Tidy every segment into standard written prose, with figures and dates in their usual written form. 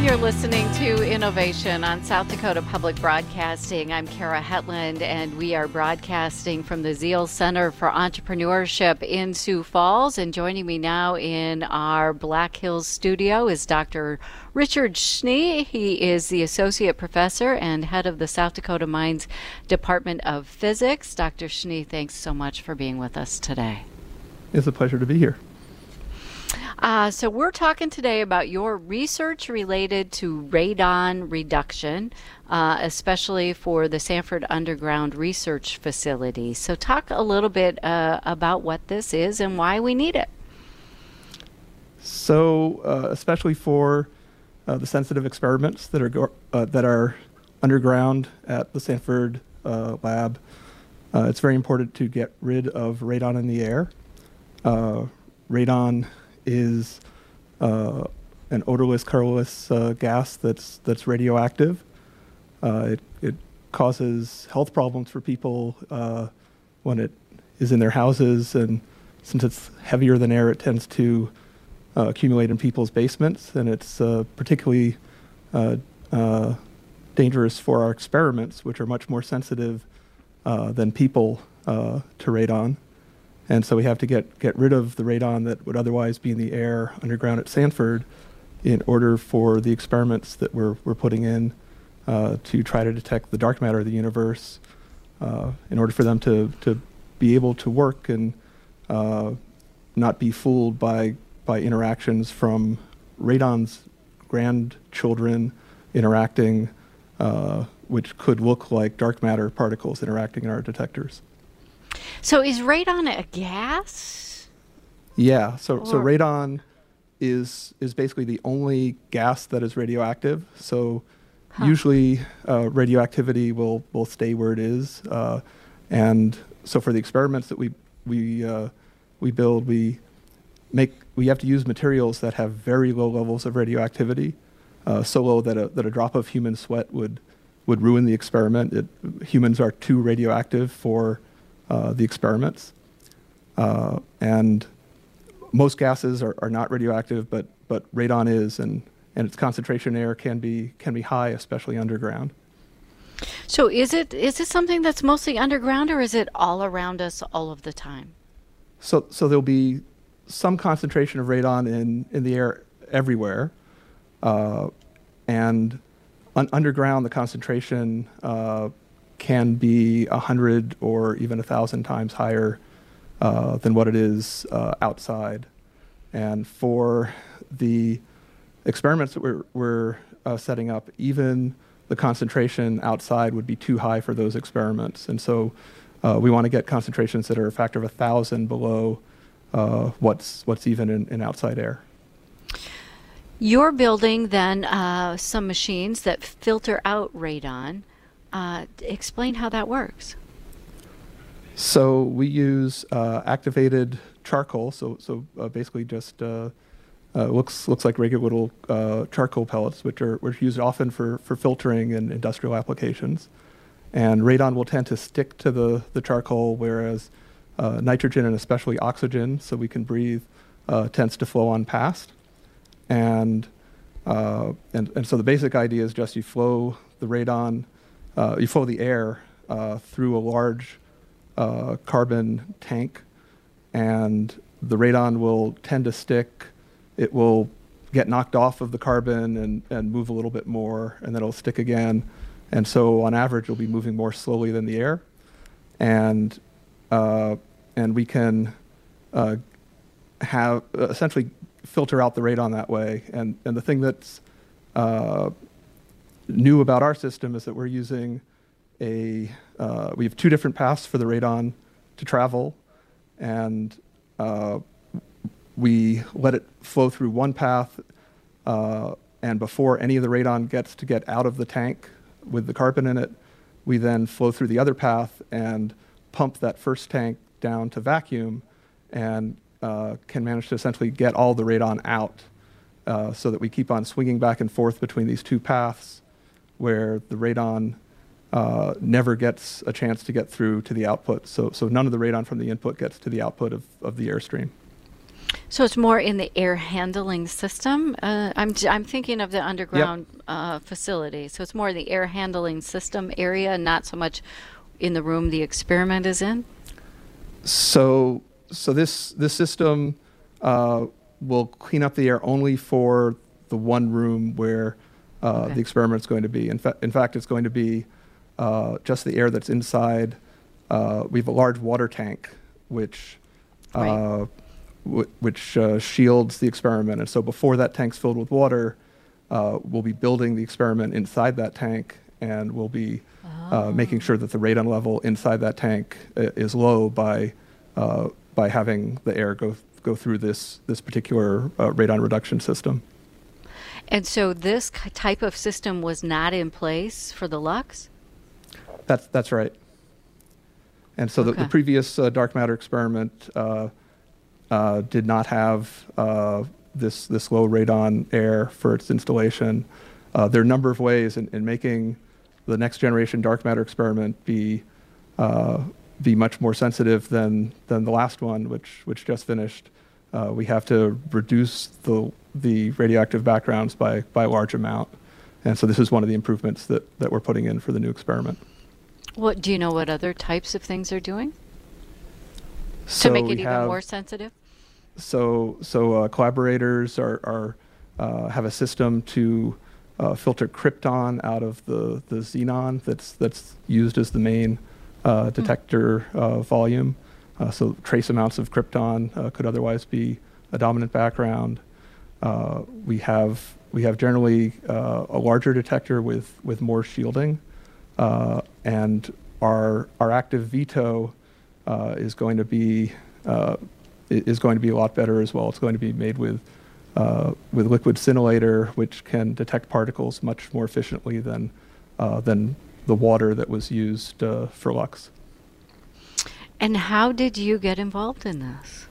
You're listening to Innovation on South Dakota Public Broadcasting. I'm Kara Hetland, and we are broadcasting from the Zeal Center for Entrepreneurship in Sioux Falls. And joining me now in our Black Hills studio is Dr. Richard Schnee. He is the Associate Professor and Head of the South Dakota Mines Department of Physics. Dr. Schnee, thanks so much for being with us today. It's a pleasure to be here. So we're talking today about your research related to radon reduction, especially for the Sanford Underground Research Facility. So talk a little bit about what this is and why we need it. So especially for the sensitive experiments that are underground at the Sanford lab, it's very important to get rid of radon in the air. Radon is an odorless, colorless gas that's radioactive. It causes health problems for people when it is in their houses, and since it's heavier than air, it tends to accumulate in people's basements, and it's particularly dangerous for our experiments, which are much more sensitive than people to radon. And so we have to get rid of the radon that would otherwise be in the air underground at Sanford in order for the experiments that we're putting in to try to detect the dark matter of the universe, in order for them to be able to work and not be fooled by interactions from radon's grandchildren interacting, which could look like dark matter particles interacting in our detectors. So is radon a gas? Yeah, so radon is basically the only gas that is radioactive. So usually radioactivity will stay where it is. And so for the experiments that we build, we have to use materials that have very low levels of radioactivity, so low that a drop of human sweat would ruin the experiment. Humans are too radioactive for the experiments, and most gases are not radioactive, but radon is, and its concentration in air can be high, especially underground. So is it something that's mostly underground, or is it all around us all of the time? So there'll be some concentration of radon in the air everywhere, and underground the concentration can be 100 or even 1,000 times higher than what it is outside. And for the experiments that we're setting up, even the concentration outside would be too high for those experiments. And so we want to get concentrations that are a factor of 1,000 below what's even in outside air. You're building then some machines that filter out radon. Explain how that works. So we use activated charcoal. So basically just looks like regular little charcoal pellets, which are used often for filtering in industrial applications. And radon will tend to stick to the charcoal, whereas nitrogen and especially oxygen, so we can breathe, tends to flow on past. And so the basic idea is just you flow the radon. You flow the air through a large carbon tank, and the radon will tend to stick. It will get knocked off of the carbon and move a little bit more, and then it'll stick again. And so on average, it'll be moving more slowly than the air. And we can have essentially filter out the radon that way. And the thing that's new about our system is that we're using we have two different paths for the radon to travel, and we let it flow through one path, and before any of the radon gets to get out of the tank with the carbon in it, we then flow through the other path and pump that first tank down to vacuum, and can manage to essentially get all the radon out, so that we keep on swinging back and forth between these two paths, where the radon never gets a chance to get through to the output. So none of the radon from the input gets to the output of the airstream. So it's more in the air handling system. I'm thinking of the Yep. underground facility. So it's more the air handling system area, not so much in the room the experiment is in. So this system will clean up the air only for the one room where Okay. the experiment's going to be. In fact, it's going to be just the air that's inside. We have a large water tank, which Right. shields the experiment. And so before that tank's filled with water, we'll be building the experiment inside that tank, and we'll be making sure that the radon level inside that tank is low by having the air go through this particular radon reduction system. And so this type of system was not in place for the Lux? That's right. And so the Okay. previous dark matter experiment did not have this low radon air for its installation. There are a number of ways in making the next generation dark matter experiment be much more sensitive than the last one, which just finished. We have to reduce the radioactive backgrounds by a large amount. And so this is one of the improvements that we're putting in for the new experiment. What do you know what other types of things they're doing So to make we it even have, more sensitive? So collaborators are have a system to filter krypton out of the xenon that's used as the main detector volume. So trace amounts of krypton could otherwise be a dominant background. We have generally a larger detector with more shielding, and our active veto is going to be a lot better as well. It's going to be made with liquid scintillator, which can detect particles much more efficiently than the water that was used for Lux. And how did you get involved in this?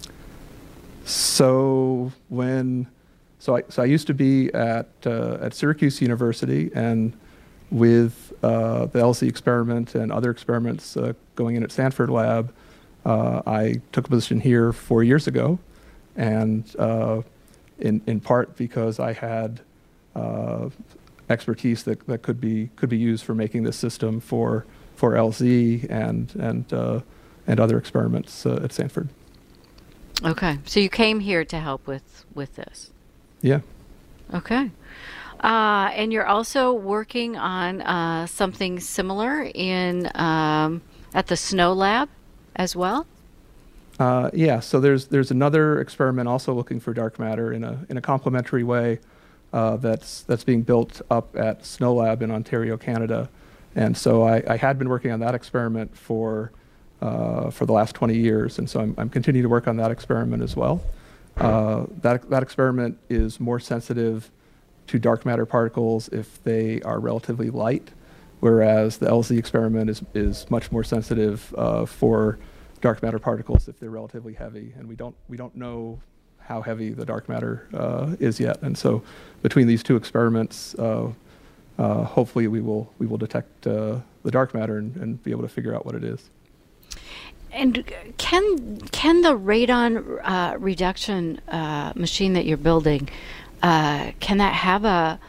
So I used to be at Syracuse University, and with the LC experiment and other experiments going in at Stanford Lab, I took a position here 4 years ago, and in part because I had expertise that could be used for making this system for LZ and other experiments at Stanford. Okay, so you came here to help with this. Yeah. Okay. And you're also working on something similar in at the Snow Lab as well? Yeah. So there's another experiment also looking for dark matter in a complementary way that's being built up at Snow Lab in Ontario, Canada. And so I had been working on that experiment for the last 20 years, and so I'm continuing to work on that experiment as well. That experiment is more sensitive to dark matter particles if they are relatively light, whereas the LZ experiment is much more sensitive for dark matter particles if they're relatively heavy, and we don't know how heavy the dark matter is yet. And so between these two experiments, hopefully we will detect the dark matter and be able to figure out what it is. And can the radon reduction machine that you're building, can that have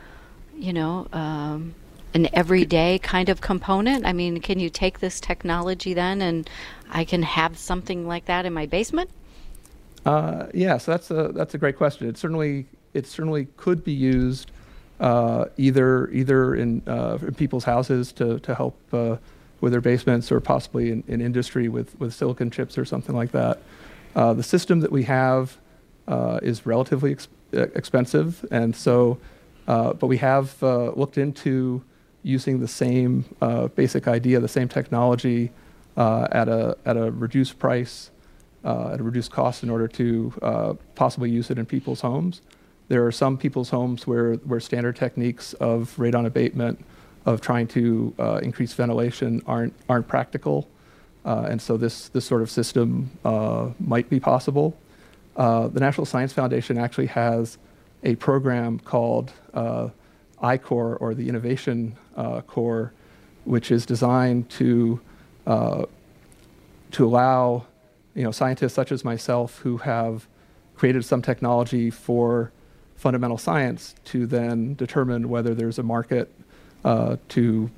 an everyday kind of component? I mean, can you take this technology then and I can have something like that in my basement? Yeah, so that's a great question. It certainly could be used either in people's houses to help with their basements, or possibly in industry with silicon chips or something like that. The system that we have is relatively expensive, and so but we have looked into using the same basic idea, the same technology at a reduced price, at a reduced cost, in order to possibly use it in people's homes. There are some people's homes where standard techniques of radon abatement, of trying to increase ventilation, aren't practical, and so this sort of system might be possible. The National Science Foundation actually has a program called I-Core, or the Innovation Core, which is designed to allow scientists such as myself who have created some technology for fundamental science to then determine whether there's a market to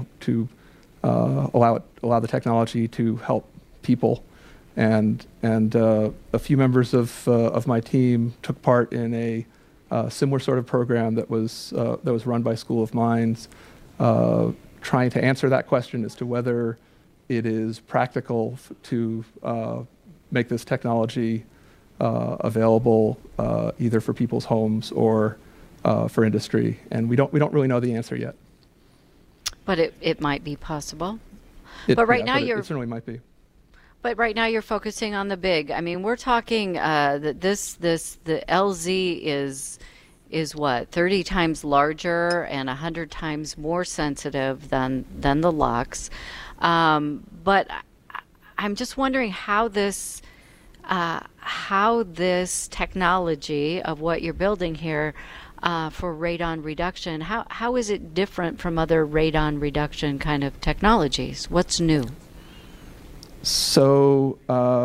allow the technology to help people. And a few members of my team took part in a similar sort of program that was run by School of Mines, trying to answer that question as to whether it is practical to make this technology available either for people's homes or for industry. And we don't really know the answer yet. But it might be possible. But right now it certainly might be. But right now you're focusing on the big. I mean, we're talking that the LZ is what, 30 times larger and 100 times more sensitive than the LUX. But I'm just wondering how this technology of what you're building here for radon reduction, how is it different from other radon reduction kind of technologies? What's new? So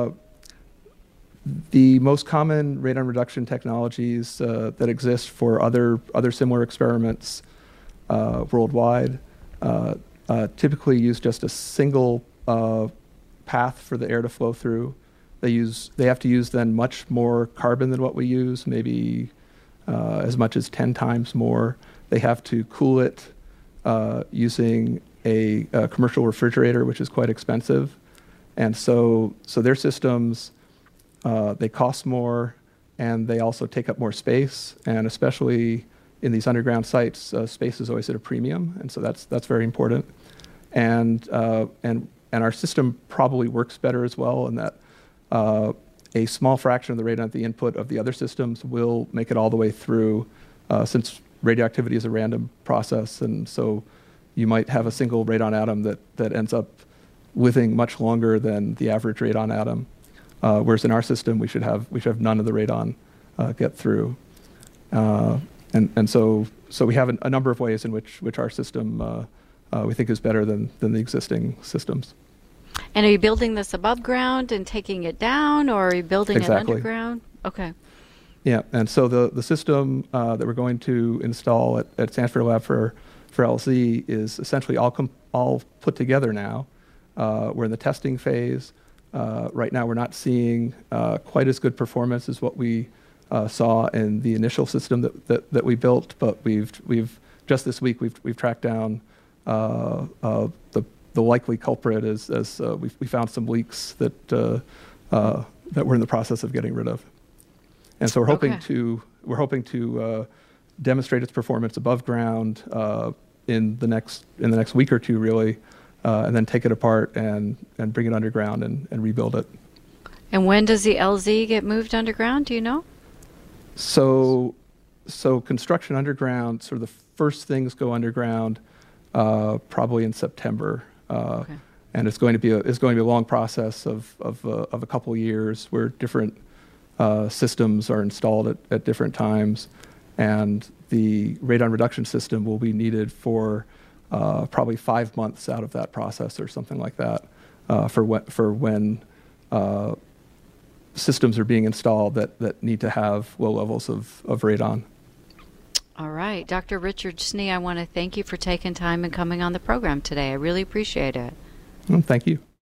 the most common radon reduction technologies that exist for other similar experiments worldwide typically use just a single path for the air to flow through. They have to use then much more carbon than what we use, maybe as much as 10 times more. They have to cool it using a commercial refrigerator, which is quite expensive. And so their systems, they cost more, and they also take up more space. And especially in these underground sites, space is always at a premium, and so that's very important. And our system probably works better as well in that a small fraction of the radon at the input of the other systems will make it all the way through, since radioactivity is a random process, and so you might have a single radon atom that ends up living much longer than the average radon atom, whereas in our system we should have none of the radon get through, and so we have a number of ways in which our system we think is better than the existing systems. And are you building this above ground and taking it down, or are you building it underground? Okay. Yeah, and so the system that we're going to install at Stanford Lab for LZ is essentially all put together now. We're in the testing phase. Right now we're not seeing quite as good performance as what we saw in the initial system that we built, but we've just this week we've tracked down the likely culprit as we found some leaks that we're in the process of getting rid of. And so we're hoping to demonstrate its performance above ground in the next week or two, really, and then take it apart and bring it underground and rebuild it. And when does the LZ get moved underground? Do you know? So construction underground, sort of the first things go underground probably in September. Okay. And it's going to be a long process of a couple of years where different systems are installed at different times, and the radon reduction system will be needed for probably 5 months out of that process or something like that for when systems are being installed that need to have low levels of radon. All right. Dr. Richard Schnee, I want to thank you for taking time and coming on the program today. I really appreciate it. Thank you.